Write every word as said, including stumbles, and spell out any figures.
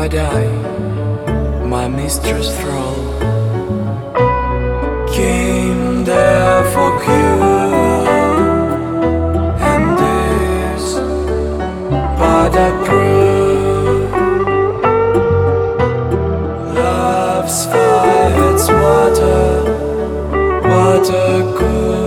but I, my mistress thrall, came there for cure, and this but I prove love's fire, its water, water good.